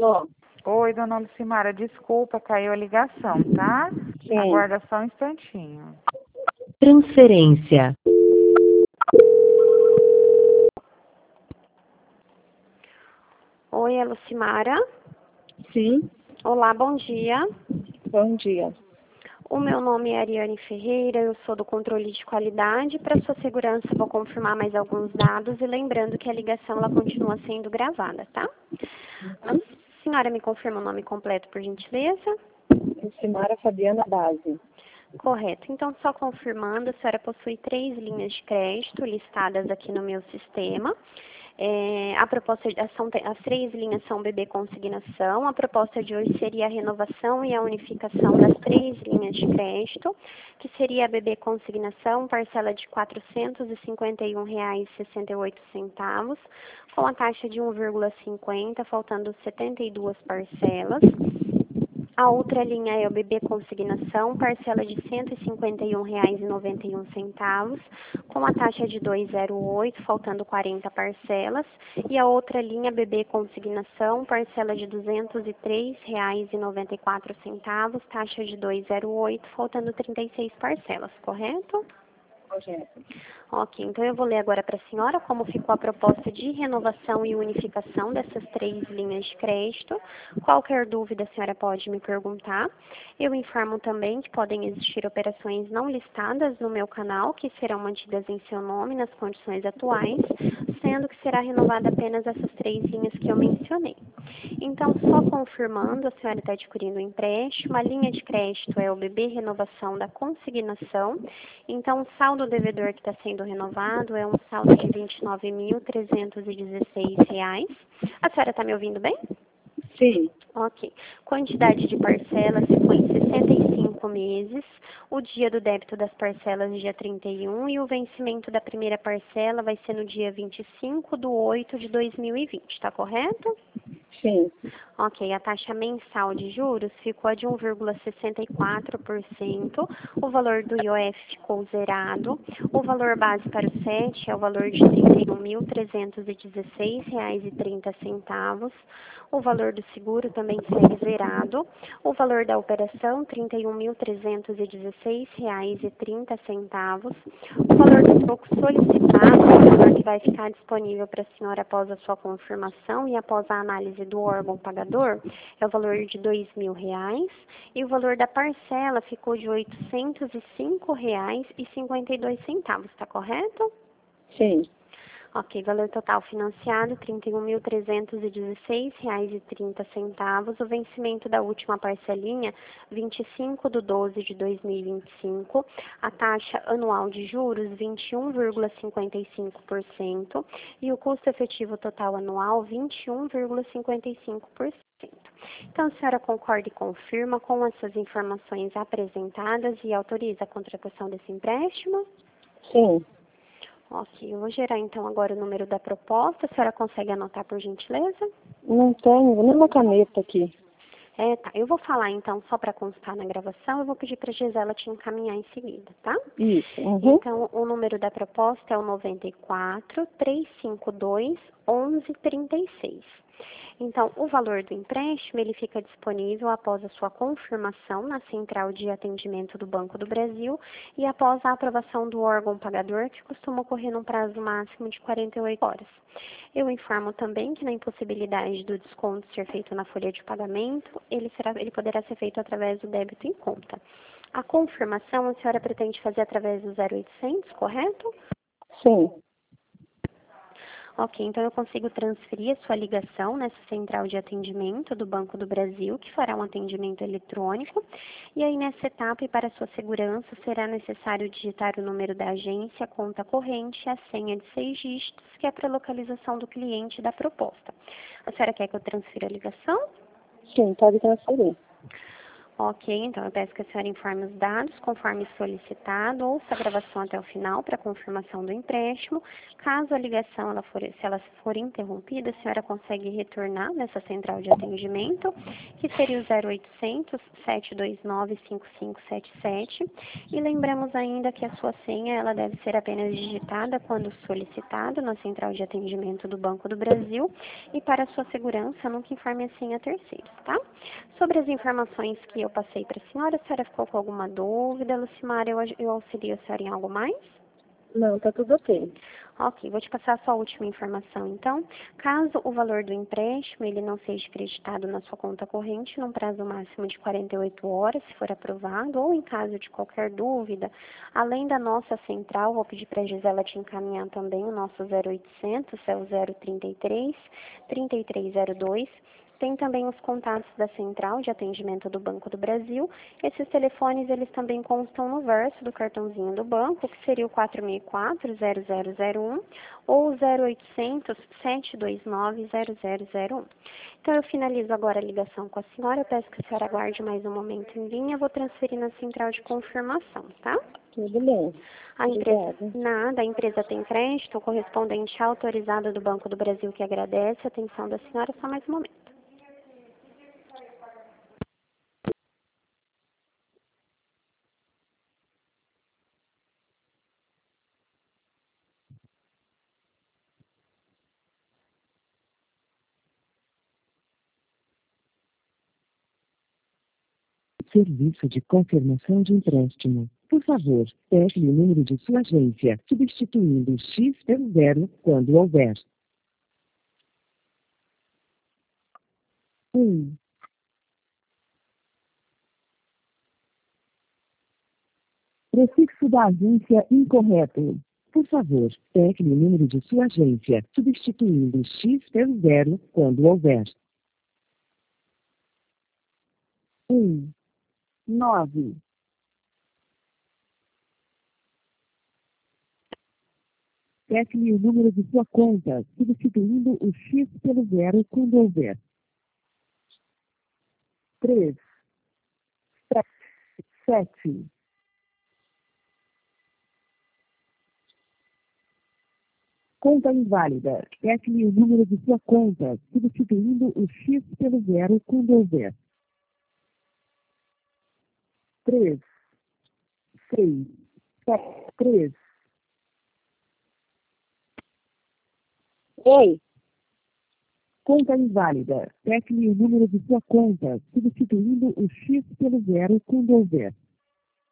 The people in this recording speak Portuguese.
Alô? Oi, dona Lucimara, desculpa, caiu a ligação, tá? Sim. Aguarda só um instantinho. Transferência. Oi, é Lucimara. Sim. Olá, bom dia. Bom dia. O meu nome é Ariane Ferreira, eu sou do controle de qualidade. Para sua segurança, vou confirmar mais alguns dados e lembrando que a ligação ela continua sendo gravada, tá? A senhora me confirma o nome completo, por gentileza? Lucimara Fabiana Base. Correto. Então, só confirmando, a senhora possui 3 linhas de crédito listadas aqui no meu sistema. A proposta, as 3 linhas são BB Consignação. A proposta de hoje seria a renovação e a unificação das 3 linhas de crédito, que seria a BB Consignação, parcela de R$ 451,68, com a taxa de 1,50, faltando 72 parcelas. A outra linha é o BB Consignação, parcela de R$ 151,91, com a taxa de 2,08, faltando 40 parcelas. E a outra linha, BB Consignação, parcela de R$ 203,94, taxa de 2,08, faltando 36 parcelas, correto? Correto. Ok, então eu vou ler agora para a senhora como ficou a proposta de renovação e unificação dessas 3 linhas de crédito. Qualquer dúvida a senhora pode me perguntar. Eu informo também que podem existir operações não listadas no meu canal, que serão mantidas em seu nome nas condições atuais, sendo que será renovada apenas essas 3 linhas que eu mencionei. Então, só confirmando, a senhora está adquirindo um empréstimo, a linha de crédito é o BB Renovação da Consignação. Então, o saldo devedor que está sendo renovado é um saldo de R$ 29.316. A senhora está me ouvindo bem? Sim. Ok. Quantidade de parcelas ficou em 65 meses. O dia do débito das parcelas dia 31 e o vencimento da primeira parcela vai ser no dia 25/8/2020, está correto? Sim. Ok, a taxa mensal de juros ficou a de 1,64%, o valor do IOF ficou zerado, o valor base para o SET é o valor de R$ 31.316,30, o valor do seguro também segue zerado, o valor da operação R$ 31.316,30, o valor do troco solicitado, o valor que vai ficar disponível para a senhora após a sua confirmação e após a análise do órgão pagador, é o valor de R$ 2.000 e o valor da parcela ficou de R$ 805,52, está correto? Sim. Ok, valor total financiado R$ 31.316,30, o vencimento da última parcelinha 25/12/2025, a taxa anual de juros 21,55% e o custo efetivo total anual 21,55%. Então, a senhora concorda e confirma com essas informações apresentadas e autoriza a contratação desse empréstimo? Sim. Ok, eu vou gerar então agora o número da proposta. A senhora consegue anotar por gentileza? Não tenho nenhuma caneta aqui. Tá. Eu vou falar então só para constar na gravação. Eu vou pedir para a Gisela te encaminhar em seguida, tá? Isso. Uhum. Então, o número da proposta é o 94-352-1136. Então, o valor do empréstimo, ele fica disponível após a sua confirmação na Central de Atendimento do Banco do Brasil e após a aprovação do órgão pagador, que costuma ocorrer num prazo máximo de 48 horas. Eu informo também que na impossibilidade do desconto ser feito na folha de pagamento, ele poderá ser feito através do débito em conta. A confirmação a senhora pretende fazer através do 0800, correto? Sim. Ok, então eu consigo transferir a sua ligação nessa central de atendimento do Banco do Brasil, que fará um atendimento eletrônico. E aí, nessa etapa, e para sua segurança, será necessário digitar o número da agência, a conta corrente e a senha de 6 dígitos, que é para a localização do cliente da proposta. A senhora quer que eu transfira a ligação? Sim, pode transferir. Ok, então eu peço que a senhora informe os dados conforme solicitado, ouça a gravação até o final para confirmação do empréstimo. Caso a ligação se ela for interrompida, a senhora consegue retornar nessa central de atendimento, que seria o 0800 729 5577. E lembramos ainda que a sua senha ela deve ser apenas digitada quando solicitado na central de atendimento do Banco do Brasil, e para sua segurança nunca informe a senha a terceiros, tá? Sobre as informações que eu passei para a senhora ficou com alguma dúvida, Lucimara? Eu auxilio a senhora em algo mais? Não, tá tudo ok. Ok, vou te passar a sua última informação, então. Caso o valor do empréstimo ele não seja creditado na sua conta corrente num prazo máximo de 48 horas, se for aprovado, ou em caso de qualquer dúvida, além da nossa central, vou pedir para a Gisela te encaminhar também o nosso 0800, é o 033 3302. Tem também os contatos da Central de Atendimento do Banco do Brasil. Esses telefones, eles também constam no verso do cartãozinho do banco, que seria o 464-0001 ou o 0800 729 0001. Então, eu finalizo agora a ligação com a senhora. Eu peço que a senhora aguarde mais um momento em linha. Eu vou transferir na Central de Confirmação, tá? Tudo bem. A empresa, Obrigada. nada, a empresa tem crédito, o correspondente autorizado do Banco do Brasil que agradece a atenção da senhora. Só mais um momento. Serviço de confirmação de empréstimo. Por favor, pegue o número de sua agência, substituindo o X pelo 0 quando houver. 1. Prefixo da agência incorreto. Por favor, pegue o número de sua agência, substituindo o X pelo 0 quando houver. 1. 9. Pegue o número de sua conta, substituindo o X pelo 0 quando houver. 3. 7. Conta inválida. Pegue o número de sua conta, substituindo o X pelo 0 quando houver. 3. 6. 7. 3. Oi, Conta inválida. Pegue o número de sua conta, substituindo o X pelo 0 quando houver.